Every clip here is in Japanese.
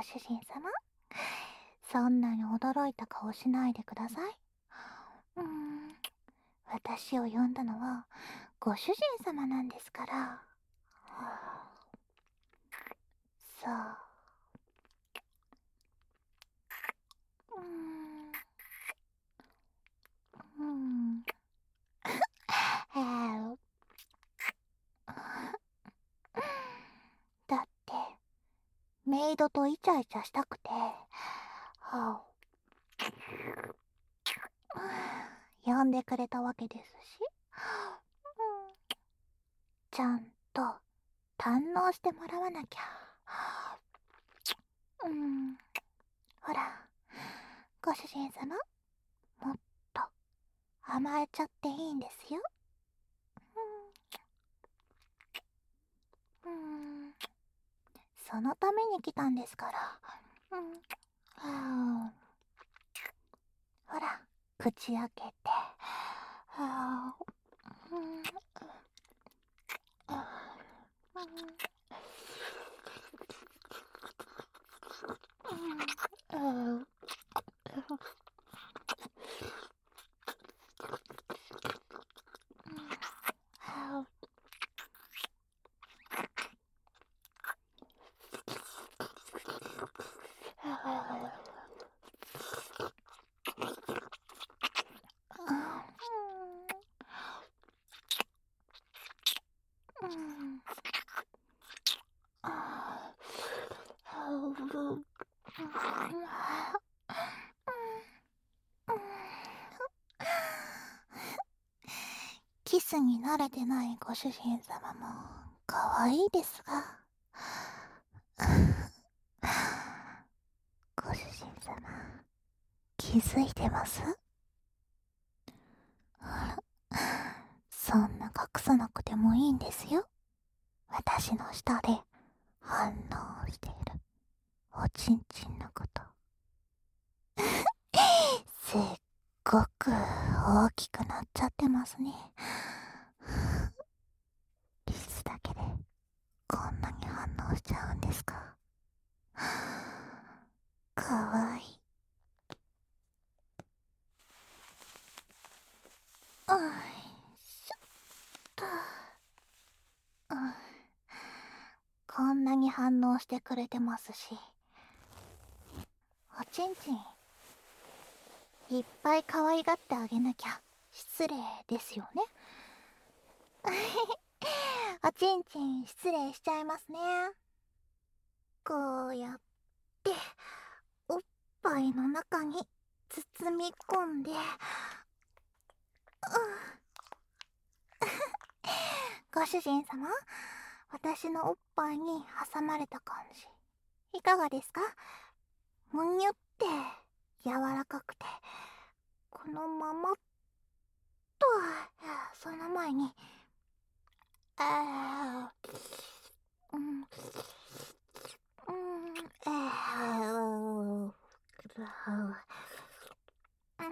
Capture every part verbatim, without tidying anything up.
主人様。そんなに驚いた顔しないでください。うーん、私を呼んだのはご主人様なんですから。はあ、さあ、うーん、うーん、はあ、だって、メイドとイチャイチャしたくて、はあ、呼んでくれたわけですし、うん、ちゃんと堪能してもらわなきゃ。うん、ほら、ご主人様、もっと甘えちゃっていいんですよ。うん、うん、そのために来たんですから。うん、はあ、ほら、口開けて。はあ、うん、うん、うん、はあ、うん、ああ、キスに慣れてないご主人様も可愛いですが、ご主人様、気づいてます？そんな隠さなくてもいいんですよ。私の下で反応しているおちんちんのこと。すっごく大きくなっちゃってますね。キスだけでこんなに反応しちゃうんですか？かわいい。あいしょっと。うん、こんなに反応してくれてますし、おちんちんいっぱい可愛がってあげなきゃ失礼ですよね。おちんちん失礼しちゃいますね。こうやっておっぱいの中に包み込んで、うん、ご主人様、私のおっぱいに挟まれた感じいかがですか？むにゅって柔らかくて、このままと、その前に、あー、うん、うん、あー、うん、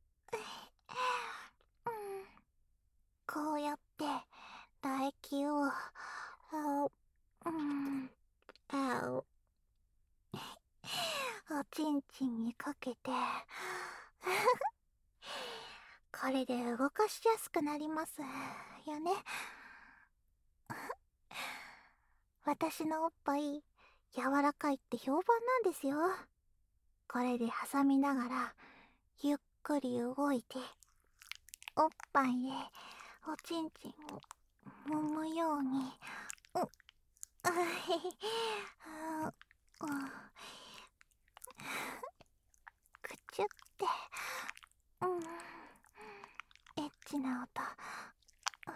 こうやって唾液を、あ、うん、あ、おちんちんにかけて、これで動かしやすくなりますよね。私のおっぱい柔らかいって評判なんですよ。これで挟みながらゆっくり動いて、おっぱいでおちんちんを揉むように、う、あへへ、あ、うん、くちゅって、うん、エッチな音、うん、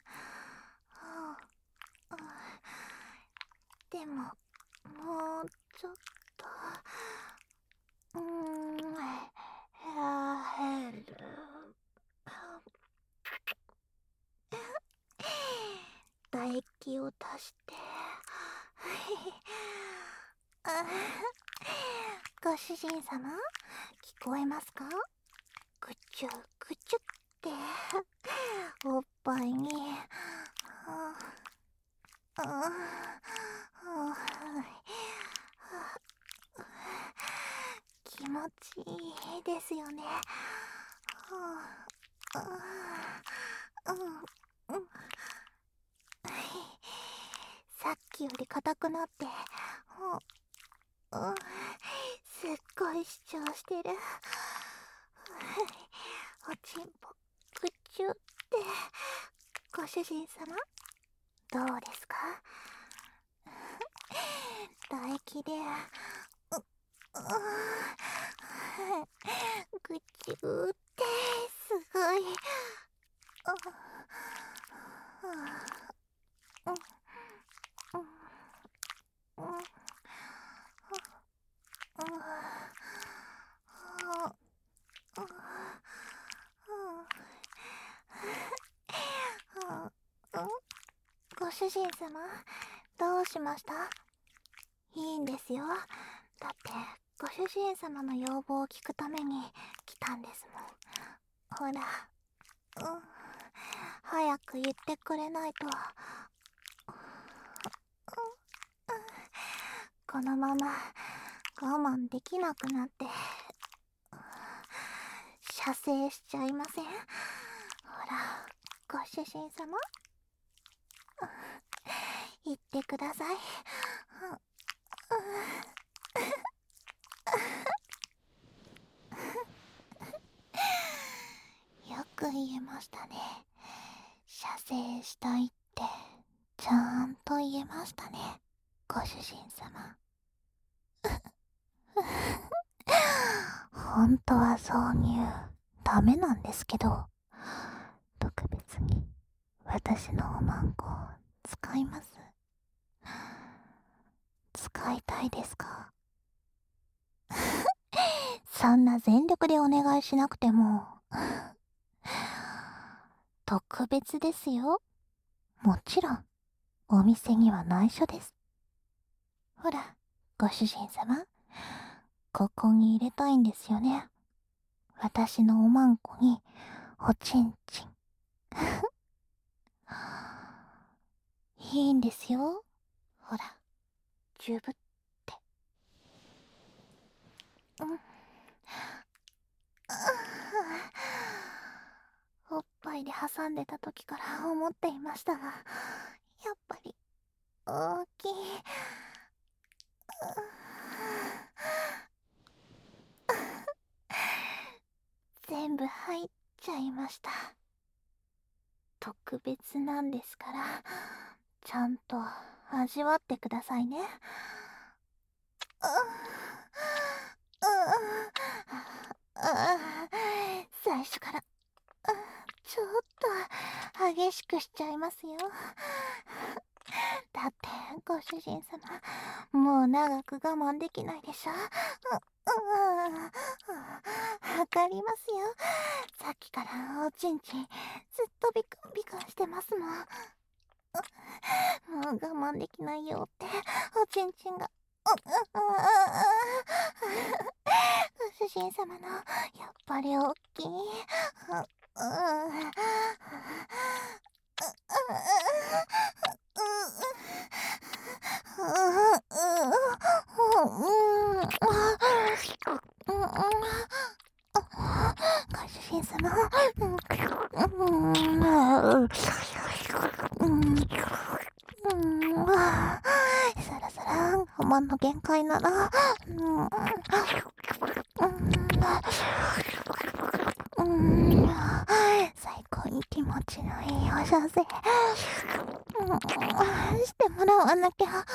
うん、でももうちょっと、うーん、あー、へる、唾液を出して、あ、ご主人様、聞こえますか？ぐちゅぐちゅっておっぱいに、あああ、 ちいいですよね。はあ、うん、うん、さっきより硬くなって、うん、すっごい主張してる。おちんぽぐちゅって。ご主人様、どうですか？唾液で、う、うぐちゅーってすごい。うん、うん、うん、うん、ご主人様、どうしました？いいんですよ。だってご主人様の要望を聞くために来たんですもん。ほら、うん、早く言ってくれないと。このまま我慢できなくなって射精しちゃいません？ほら、ご主人様、言ってください。よく言えましたね。射精したいってちゃんと言えましたね、ご主人様。本当は挿入ダメなんですけど、特別に私のおまんこ使います？使いたいですか？そんな全力でお願いしなくても。特別ですよ。もちろんお店には内緒です。ほら、ご主人様、ここに入れたいんですよね。私のおまんこにおちんちん。いいんですよ。ほら、ジュブって。うん。おっぱいで挟んでた時から思っていましたが、やっぱり大きい。全部入っちゃいました。特別なんですから、ちゃんと味わってくださいね。最初からちょっと激しくしちゃいますよ。だってご主人様、もう長く我慢できないでしょ。わかりますよ。さっきからおちんちんずっとビクンビクンしてますもん。もう我慢できないよっておちんちんが。ご主人様のやっぱり大きい。ご主人様、そろそろ我慢の限界なら、最高に気持ちのいいお射精してもらわなきゃ。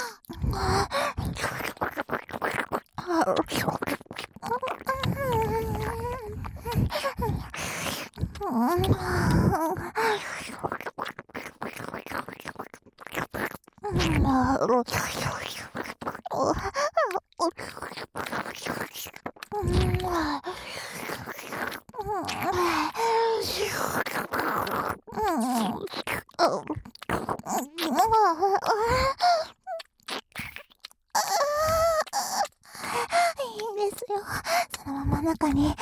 いいんですよ。そのまま中に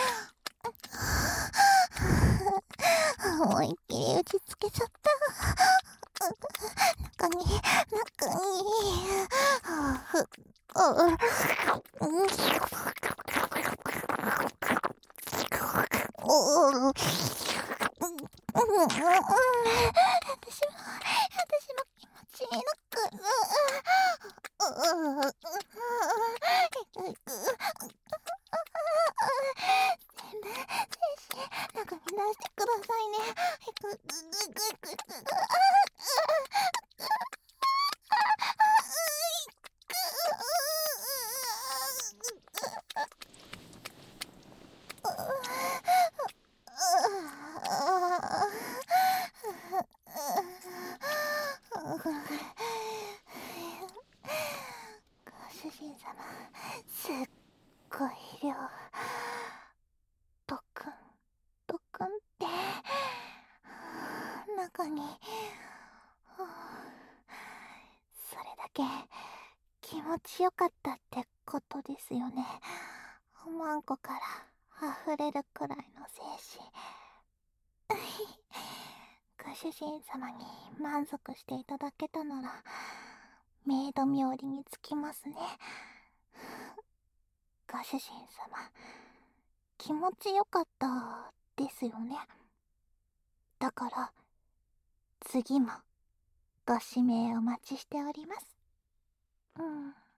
思いっきり打ちつけちゃった。中に中にあふう私も、私も気持ちいいのかな。ううう全部、全身、中身出してくださいね。ぐぐぐぐぐぐぐ。ご主人様、すっごい量。特訓、特訓って、中に、それだけ気持ちよかったってことですよね。おまんこから溢れるくらいの精子。ご主人様に満足していただけたなら、メイド冥利につきますね。ご主人様、気持ちよかったですよね。だから、次もご指名お待ちしております。うん。